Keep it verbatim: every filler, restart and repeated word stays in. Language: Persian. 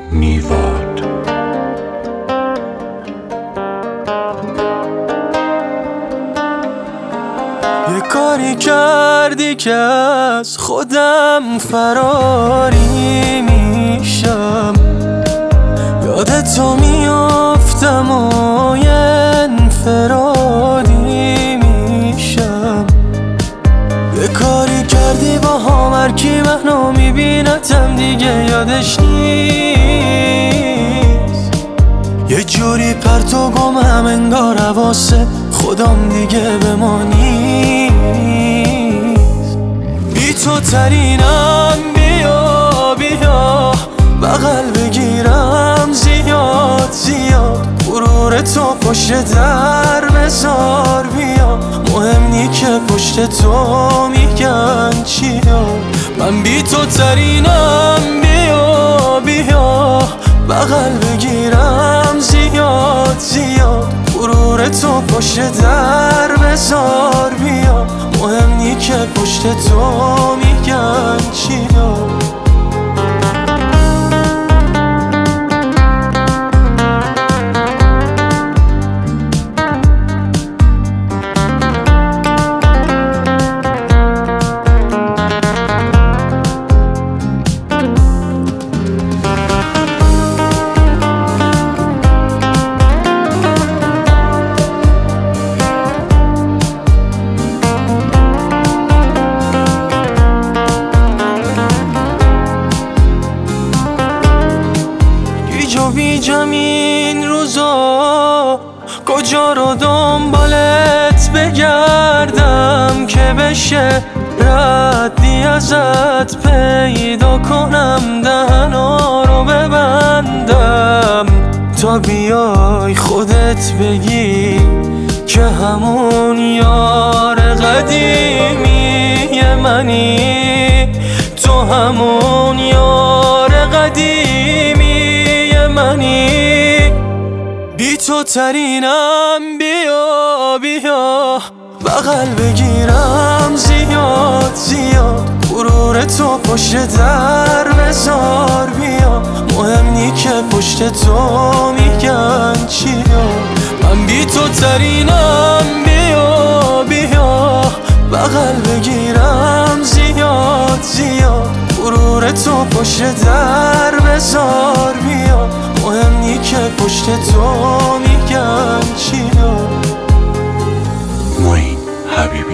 نیواد. یه کاری کردی که از خودم فراری میشم، یادتو میافتم و یه انفرادی میشم. یه کاری کردی با هم هرکی منو میبینتم دیگه یادش نیست، یه جوری پرت و گمم انگار حواسه خودم دیگه به ما نیست. بی تو ترینم، بیا بیا بغل بگیرم زیاد زیاد، غرور تو پشت در بذار بیا، مهم نی که پشت تو میگن چیا. من بی تو ترینم، بیا بیا بغل بگیرم زیاد زیاد، غرور تو پشت در بذار بیا، مهم نی که پشت تو میگن چیا. و بیجم این روزا کجا رو دنبالت بگردم که بشه ردی ازت پیدا کنم، دهنا رو ببندم تا بیای خودت بگی که همون یار قدیمی منی، تو همون یار قدیمی منی. بی تو ترینم، بیا بیا بغل بگیرم زیاد زیاد، غرور تو پشت در بذار بیا، مهم نی که پشت تو میگن چیا. من بی تو ترینم، بیا بیا بغل بگیرم زیاد زیاد، غرور تو پشت در بذار بیا، مهم نی که پشت تو میگن چیا. معین حبیبی.